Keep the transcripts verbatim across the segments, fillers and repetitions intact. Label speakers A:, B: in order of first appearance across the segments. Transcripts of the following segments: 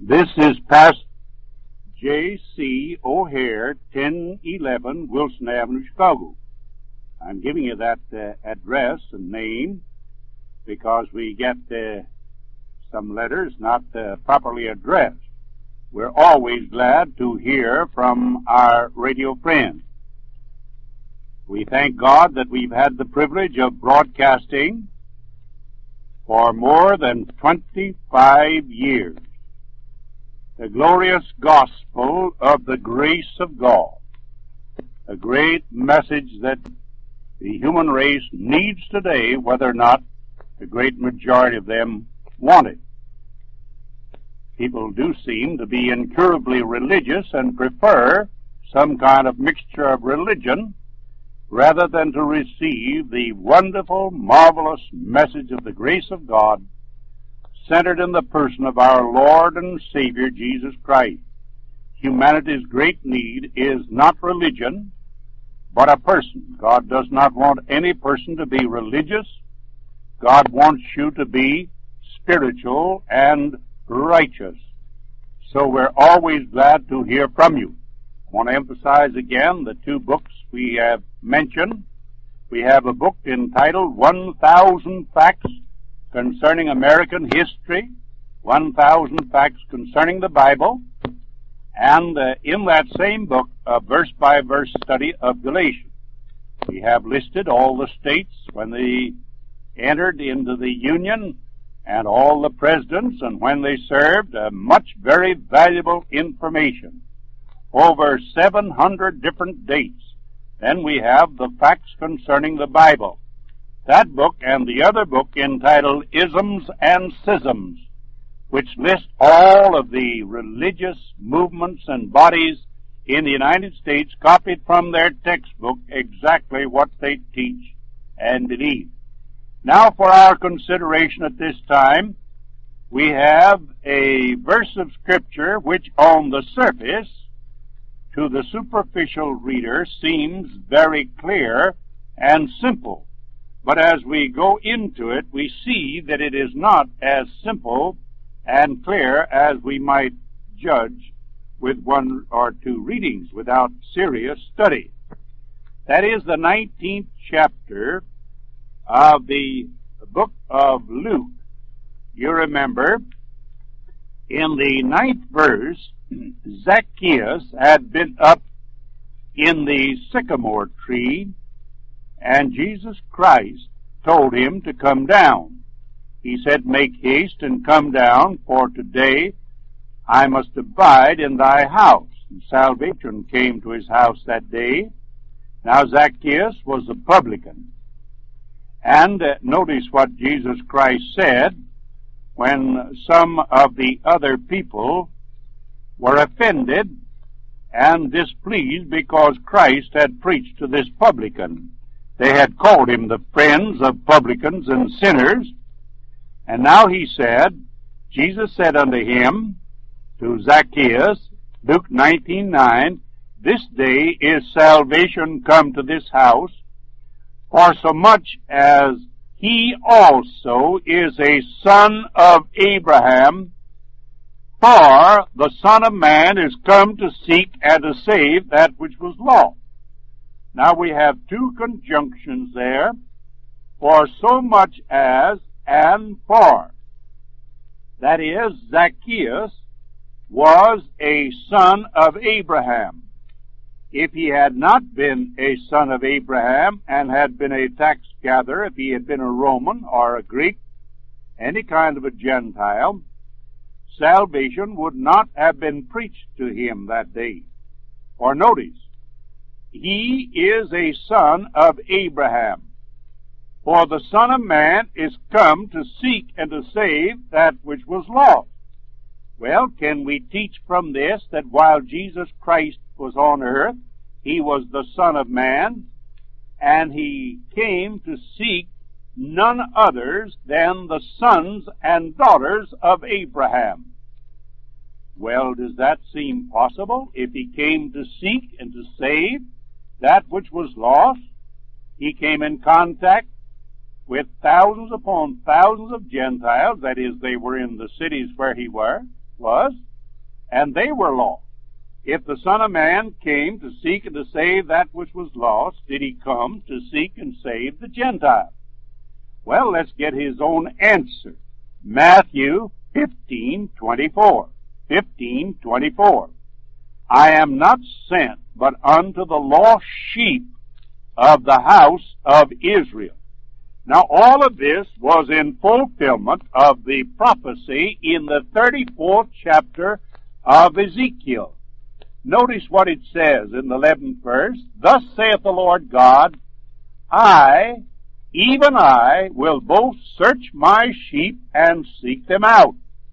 A: This is Pastor J C. O'Hare, ten eleven Wilson Avenue, Chicago. I'm giving you that uh, address and name because we get uh, some letters not uh, properly addressed. We're always glad to hear from our radio friends. We thank God that we've had the privilege of broadcasting for more than twenty-five years the glorious gospel of the grace of God, a great message that the human race needs today, whether or not the great majority of them want it. People do seem to be incurably religious and prefer some kind of mixture of religion rather than to receive the wonderful, marvelous message of the grace of God centered in the person of our Lord and Savior, Jesus Christ. Humanity's great need is not religion, but a person. God does not want any person to be religious. God wants you to be spiritual and righteous. So we're always glad to hear from you. I want to emphasize again the two books we have mentioned. We have a book entitled one thousand Facts Concerning American History, one thousand Facts Concerning the Bible, and uh, in that same book, a verse-by-verse study of Galatians. We have listed all the states when they entered into the Union and all the presidents and when they served, uh, much very valuable information. Over seven hundred different dates. Then we have the Facts Concerning the Bible. That book and the other book entitled Isms and Schisms, which list all of the religious movements and bodies in the United States, copied from their textbook exactly what they teach and believe. Now for our consideration at this time, we have a verse of Scripture which on the surface, to the superficial reader, seems very clear and simple. But as we go into it, we see that it is not as simple and clear as we might judge with one or two readings without serious study. That is the nineteenth chapter of the book of Luke. You remember, in the ninth verse, Zacchaeus had been up in the sycamore tree, and Jesus Christ told him to come down. He said, "Make haste and come down, for today I must abide in thy house." And salvation came to his house that day. Now Zacchaeus was a publican. And uh, notice what Jesus Christ said when some of the other people were offended and displeased because Christ had preached to this publican. They had called him the friends of publicans and sinners. And now he said, Jesus said unto him, to Zacchaeus, Luke nineteen nine, "This day is salvation come to this house, for so much as he also is a son of Abraham, for the Son of Man is come to seek and to save that which was lost." Now we have two conjunctions there, for so much as and for. That is, Zacchaeus was a son of Abraham. If he had not been a son of Abraham and had been a tax gatherer, if he had been a Roman or a Greek, any kind of a Gentile, salvation would not have been preached to him that day. For notice, he is a son of Abraham. For the Son of Man is come to seek and to save that which was lost. Well, can we teach from this that while Jesus Christ was on earth, he was the Son of Man, and he came to seek none others than the sons and daughters of Abraham? Well, does that seem possible? If he came to seek and to save that which was lost, he came in contact with thousands upon thousands of Gentiles, that is, they were in the cities where he were, was, and they were lost. If the Son of Man came to seek and to save that which was lost, did he come to seek and save the Gentiles? Well, let's get his own answer. Matthew fifteen twenty-four. fifteen twenty-four. I am not sent but unto the lost sheep of the house of Israel. Now all of this was in fulfillment of the prophecy in the thirty-fourth chapter of Ezekiel. Notice what it says in the eleventh verse. Thus saith the Lord God, I, even I, will both search my sheep and seek them out.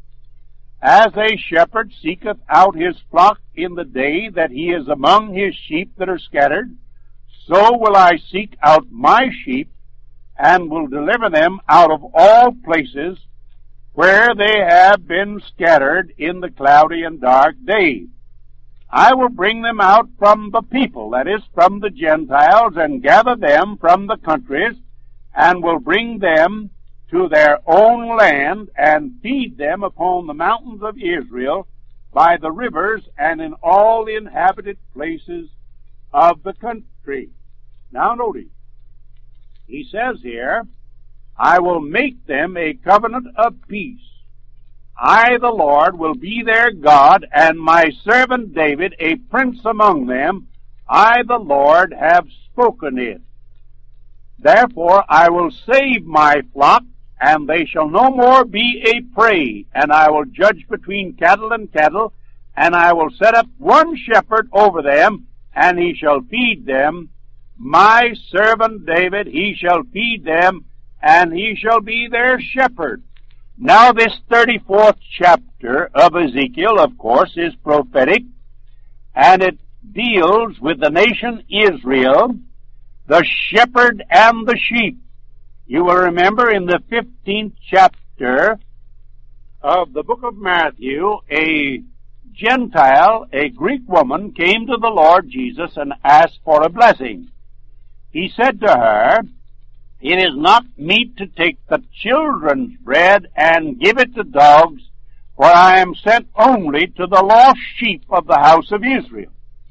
A: As a shepherd seeketh out his flock in the day that he is among his sheep that are scattered, so will I seek out my sheep, and will deliver them out of all places where they have been scattered in the cloudy and dark days. I will bring them out from the people, that is, from the Gentiles, and gather them from the countries, and will bring them to their own land, and feed them upon the mountains of Israel, by the rivers, and in all the inhabited places of the country. Now notice, he says here, I will make them a covenant of peace. I, the Lord, will be their God, and my servant David a prince among them. I, the Lord, have spoken it. Therefore I will save my flock, and they shall no more be a prey, and I will judge between cattle and cattle, and I will set up one shepherd over them, and he shall feed them. My servant David, he shall feed them, and he shall be their shepherd. Now this thirty-fourth chapter of Ezekiel, of course, is prophetic, and it deals with the nation Israel, the shepherd and the sheep. You will remember in the fifteenth chapter of the book of Matthew, a Gentile, a Greek woman, came to the Lord Jesus and asked for a blessing. He said to her, it is not meet to take the children's bread and give it to dogs, for I am sent only to the lost sheep of the house of Israel.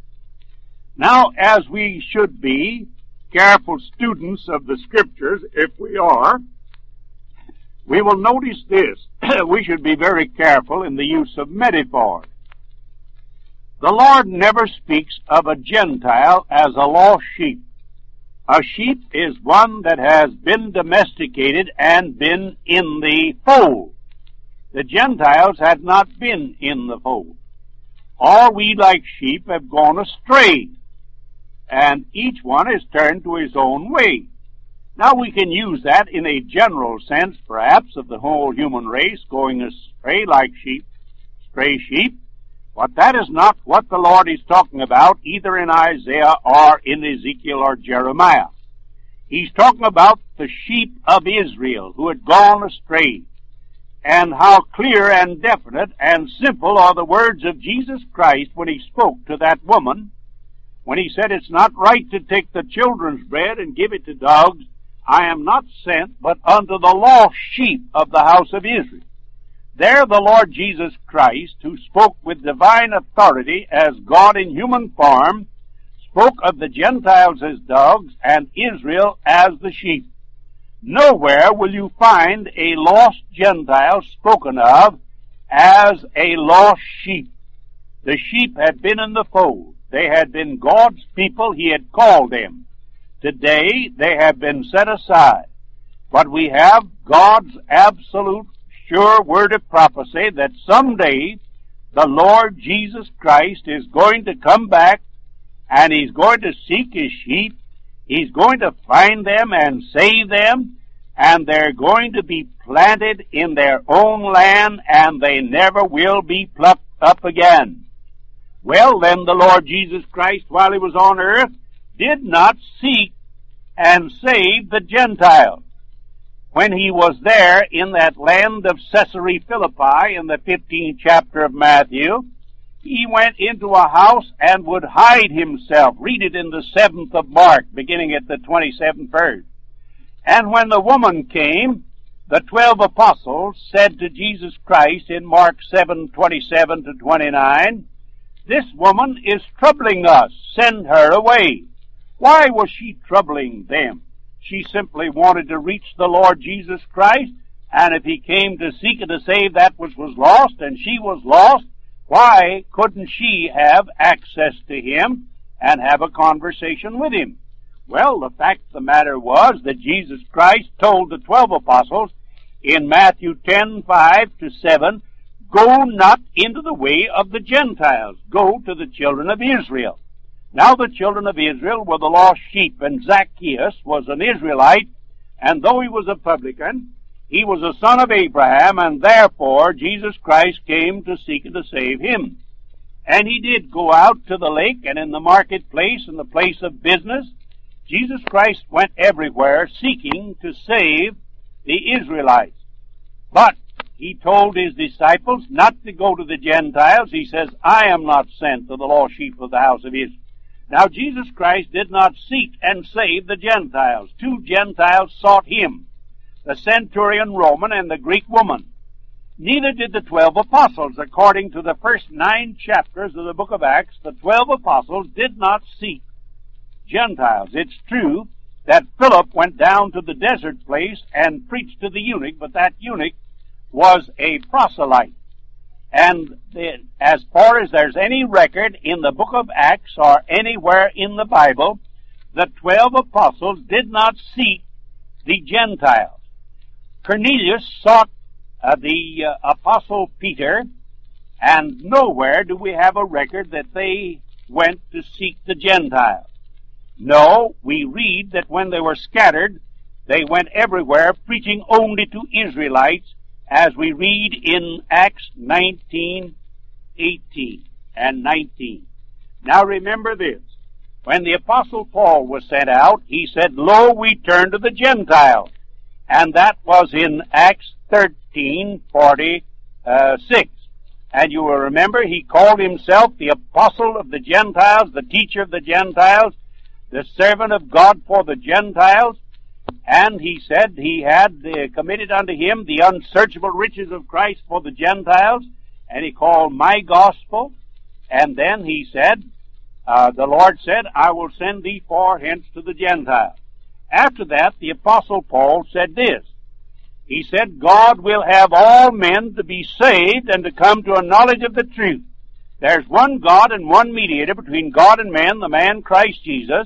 A: Now, as we should be careful students of the Scriptures, if we are, we will notice this. We should be very careful in the use of metaphors. The Lord never speaks of a Gentile as a lost sheep. A sheep is one that has been domesticated and been in the fold. The Gentiles had not been in the fold. All we like sheep have gone astray, and each one has turned to his own way. Now we can use that in a general sense, perhaps, of the whole human race going astray like sheep, stray sheep. But that is not what the Lord is talking about, either in Isaiah or in Ezekiel or Jeremiah. He's talking about the sheep of Israel who had gone astray, and how clear and definite and simple are the words of Jesus Christ when he spoke to that woman, when he said, it's not right to take the children's bread and give it to dogs. I am not sent but unto the lost sheep of the house of Israel. There the Lord Jesus Christ, who spoke with divine authority as God in human form, spoke of the Gentiles as dogs and Israel as the sheep. Nowhere will you find a lost Gentile spoken of as a lost sheep. The sheep had been in the fold. They had been God's people. He had called them. Today they have been set aside. But we have God's absolute sure word of prophecy that someday the Lord Jesus Christ is going to come back, and he's going to seek his sheep. He's going to find them and save them, and they're going to be planted in their own land, and they never will be plucked up again. Well, then the Lord Jesus Christ, while he was on earth, did not seek and save the Gentiles. When he was there in that land of Caesarea Philippi in the fifteenth chapter of Matthew, he went into a house and would hide himself. Read it in the seventh of Mark, beginning at the twenty-seventh verse. And when the woman came, the twelve apostles said to Jesus Christ in Mark seven twenty-seven to twenty-nine, "This woman is troubling us. Send her away." Why was she troubling them? She simply wanted to reach the Lord Jesus Christ, and if he came to seek and to save that which was lost, and she was lost, why couldn't she have access to him and have a conversation with him? Well, the fact of the matter was that Jesus Christ told the twelve apostles in Matthew ten five to seven, "Go not into the way of the Gentiles. Go to the children of Israel." Now the children of Israel were the lost sheep, and Zacchaeus was an Israelite, and though he was a publican, he was a son of Abraham, and therefore Jesus Christ came to seek and to save him. And he did go out to the lake, and in the marketplace, in the place of business, Jesus Christ went everywhere seeking to save the Israelites. But he told his disciples not to go to the Gentiles. He says, "I am not sent to the lost sheep of the house of Israel." Now Jesus Christ did not seek and save the Gentiles. Two Gentiles sought him, the centurion Roman and the Greek woman. Neither did the twelve apostles. According to the first nine chapters of the book of Acts, the twelve apostles did not seek Gentiles. It's true that Philip went down to the desert place and preached to the eunuch, but that eunuch was a proselyte. And the, as far as there's any record in the book of Acts or anywhere in the Bible, the twelve apostles did not seek the Gentiles. Cornelius sought uh, the uh, apostle Peter, and nowhere do we have a record that they went to seek the Gentiles. No, we read that when they were scattered, they went everywhere preaching only to Israelites, as we read in Acts nineteen, eighteen and nineteen. Now remember this. When the Apostle Paul was sent out, he said, "Lo, we turn to the Gentiles." And that was in Acts thirteen, forty-six. And you will remember he called himself the Apostle of the Gentiles, the teacher of the Gentiles, the servant of God for the Gentiles. And he said he had uh, committed unto him the unsearchable riches of Christ for the Gentiles, and he called my gospel. And then he said, uh, the Lord said, "I will send thee far hence to the Gentiles." After that, the Apostle Paul said this. He said, "God will have all men to be saved and to come to a knowledge of the truth. There's one God and one mediator between God and man, the man Christ Jesus,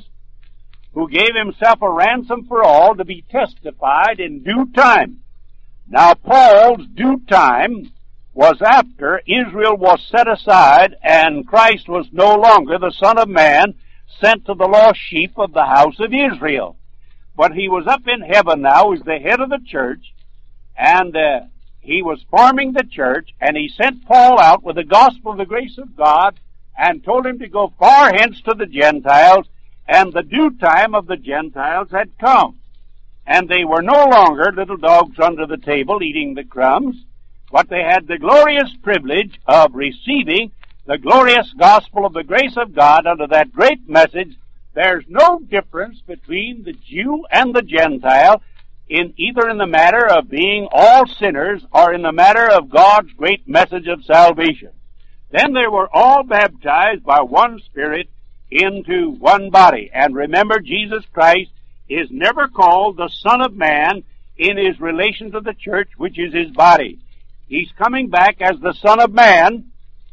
A: who gave himself a ransom for all, to be testified in due time." Now Paul's due time was after Israel was set aside and Christ was no longer the Son of Man sent to the lost sheep of the house of Israel. But he was up in heaven now as the head of the church, and uh, he was forming the church, and he sent Paul out with the gospel of the grace of God and told him to go far hence to the Gentiles. And the due time of the Gentiles had come. And they were no longer little dogs under the table eating the crumbs, but they had the glorious privilege of receiving the glorious gospel of the grace of God under that great message. There's no difference between the Jew and the Gentile, in either in the matter of being all sinners or in the matter of God's great message of salvation. Then they were all baptized by one Spirit into one body. And remember, Jesus Christ is never called the Son of Man in his relation to the church, which is his body. He's coming back as the Son of Man,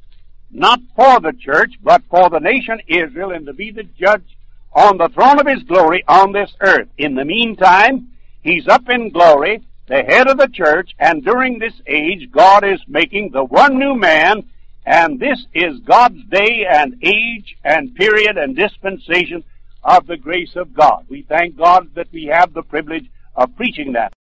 A: not for the church, but for the nation Israel, and to be the judge on the throne of his glory on this earth. In the meantime, he's up in glory, the head of the church, and during this age, God is making the one new man. And this is God's day and age and period and dispensation of the grace of God. We thank God that we have the privilege of preaching that.